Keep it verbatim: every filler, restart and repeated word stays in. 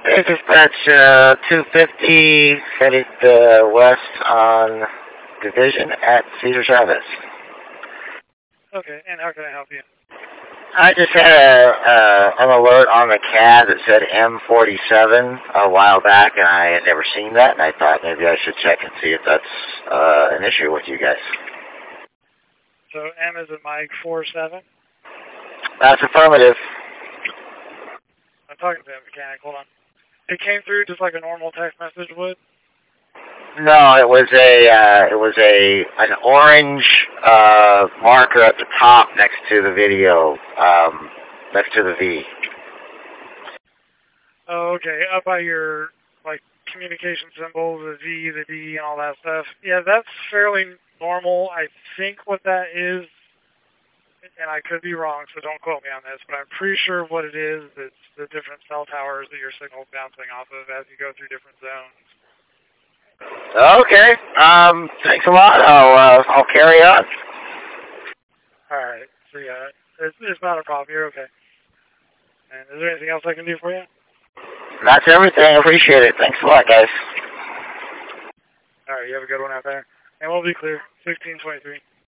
Hey, dispatch uh, two fifty headed uh, west on Division at Cesar Chavez. Okay, and how can I help you? I just had a, uh, an alert on the cab that said M forty-seven a while back, and I had never seen that, and I thought maybe I should check and see if that's uh, an issue with you guys. So M is a Mike four seven? That's affirmative. I'm talking to the mechanic, hold on. It came through just like a normal text message would? No, it was a uh, it was a an orange uh, marker at the top next to the video, um, next to the V. Oh, okay, up by your, like, communication symbols, the Z, the D, and all that stuff. Yeah, that's fairly normal. I think what that is, and I could be wrong, so don't quote me on this, but I'm pretty sure what it is, it's the different cell towers that your signal's bouncing off of as you go through different zones. Okay. Um, thanks a lot. I'll uh, I'll carry on. All right. So yeah, it's it's not a problem. You're okay. And is there anything else I can do for you? That's everything. Appreciate it. Thanks a lot, guys. All right. You have a good one out there. And we'll be clear. sixteen twenty-three.